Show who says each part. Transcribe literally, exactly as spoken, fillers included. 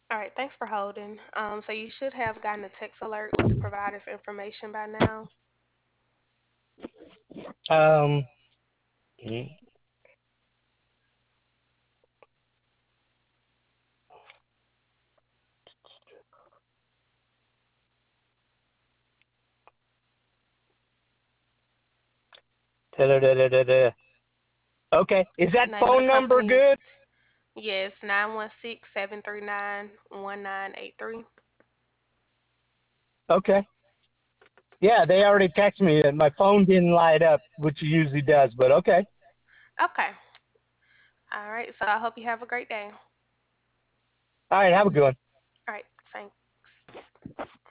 Speaker 1: All right, thanks for holding. Um, so you should have gotten a text alert with the provider's information by now.
Speaker 2: Um, mm, da-da-da-da-da-da. Okay, is that
Speaker 1: Name of the
Speaker 2: phone number
Speaker 1: company,
Speaker 2: good?
Speaker 1: yes, nine one six, seven three nine, one nine eight three.
Speaker 2: Okay. Yeah, they already texted me that my phone didn't light up, which it usually does, but okay.
Speaker 1: Okay. All right, so I hope you have a great day.
Speaker 2: All right, have a good one.
Speaker 1: All right, thanks.